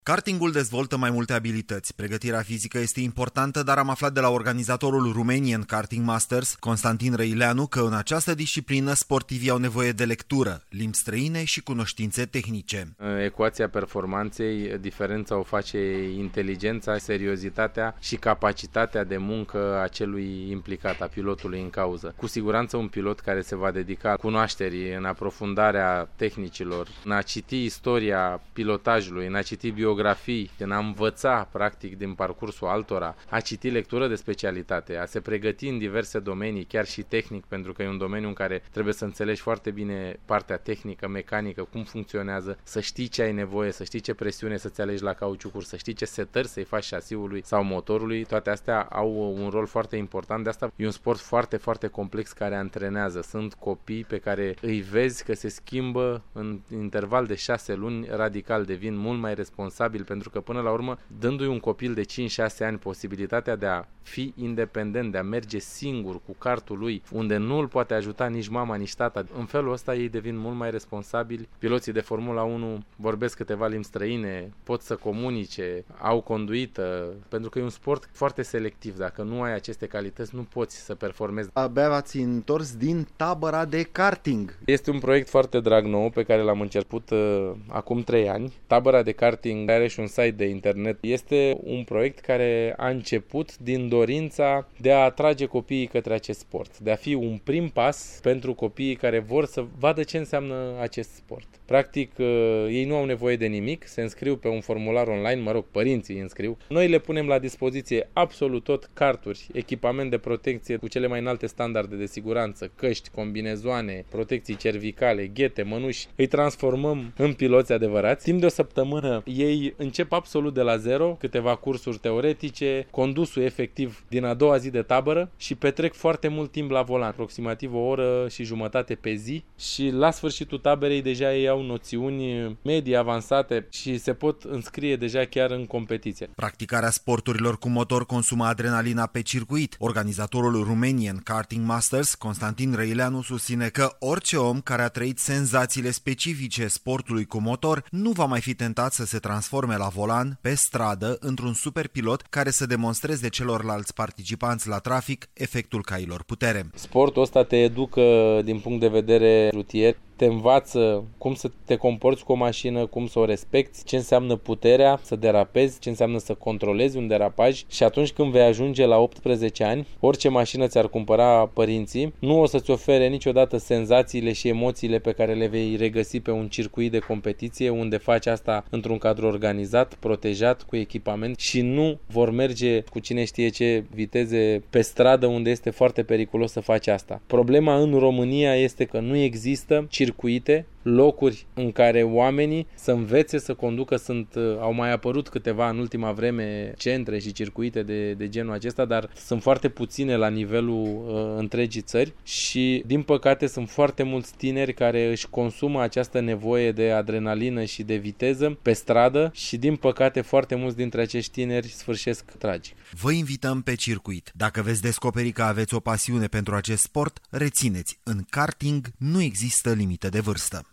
Kartingul dezvoltă mai multe abilități. Pregătirea fizică este importantă, dar am aflat de la organizatorul Romanian Karting Masters, Constantin Răileanu, că în această disciplină sportivii au nevoie de lectură, limbi străine și cunoștințe tehnice. Ecuația performanței, diferența o face inteligența, seriozitatea și capacitatea de muncă a celui implicat, a pilotului în cauză. Cu siguranță un pilot care se va dedica cunoașterii în aprofundarea tehnicilor, în a citi istoria pilotajului, în a citi biografii, în a învăța practic din parcursul altora, a citi lectură de specialitate, a se pregăti în diverse domenii, chiar și tehnic, pentru că e un domeniu în care trebuie să înțelegi foarte bine partea tehnică, mecanică, cum funcționează, să știi ce ai nevoie, să știi ce presiune să-ți alegi la cauciucuri, să știi ce setări să-i faci șasiului sau motorului. Toate astea au un rol foarte important. De asta e un sport foarte, foarte complex care antrenează. Sunt copii pe care îi vezi că se schimbă în interval de 6 luni, radical devin mult mai responsabili, pentru că până la urmă, dându-i un copil de 5-6 ani posibilitatea de a fi independent, de a merge singur cu kartul lui, unde nu îl poate ajuta nici mama, nici tata, în felul ăsta ei devin mult mai responsabili. Piloții de Formula 1 vorbesc câteva limbi străine, pot să comunice, au conduită, pentru că e un sport foarte selectiv. Dacă nu ai aceste calități, nu poți să performezi. Abia v-ați întors din tabăra de karting. Este un proiect foarte drag nou pe care l-am început acum 3 ani. Tabăra de karting are și un site de internet. Este un proiect care a început din dorința de a atrage copiii către acest sport, de a fi un prim pas pentru copiii care vor să vadă ce înseamnă acest sport. Practic, ei nu au nevoie de nimic, se înscriu pe un formular online, părinții îi înscriu. Noi le punem la dispoziție absolut tot, karturi, echipament de protecție cu cele mai înalte standarde de siguranță, căști, combinezoane, protecții cervicale, ghete, mănuși. Îi transformăm în piloți adevărați. Timp de o săptămână ei încep absolut de la zero, câteva cursuri teoretice, condusul efectiv din a doua zi de tabără și petrec foarte mult timp la volan, aproximativ 1 oră și jumătate pe zi, și la sfârșitul taberei deja ei au noțiuni medii, avansate și se pot înscrie deja chiar în competiție. Practicarea sporturilor cu motor consumă adrenalina pe circuit. Organizatorul Romanian Karting Masters, Constantin Răileanu, susține că orice om care a trăit senzațiile specifice sportului cu motor nu va mai fi tentat să se transforme la volan, pe stradă, într-un superpilot care să demonstreze celorlalți participanți la trafic efectul cailor putere. Sportul ăsta te educă din punct de vedere rutier, te învață cum să te comporți cu o mașină, cum să o respecti, ce înseamnă puterea, să derapezi, ce înseamnă să controlezi un derapaj, și atunci când vei ajunge la 18 ani, orice mașină ți-ar cumpăra părinții, nu o să-ți ofere niciodată senzațiile și emoțiile pe care le vei regăsi pe un circuit de competiție, unde faci asta într-un cadru organizat, protejat, cu echipament, și nu vor merge cu cine știe ce viteze pe stradă, unde este foarte periculos să faci asta. Problema în România este că nu există circuite, locuri în care oamenii să învețe să conducă. Au mai apărut câteva în ultima vreme centre și circuite de genul acesta, dar sunt foarte puține la nivelul întregii țări și, din păcate, sunt foarte mulți tineri care își consumă această nevoie de adrenalină și de viteză pe stradă și, din păcate, foarte mulți dintre acești tineri sfârșesc tragic. Vă invităm pe circuit. Dacă veți descoperi că aveți o pasiune pentru acest sport, rețineți, în karting nu există limită de vârstă.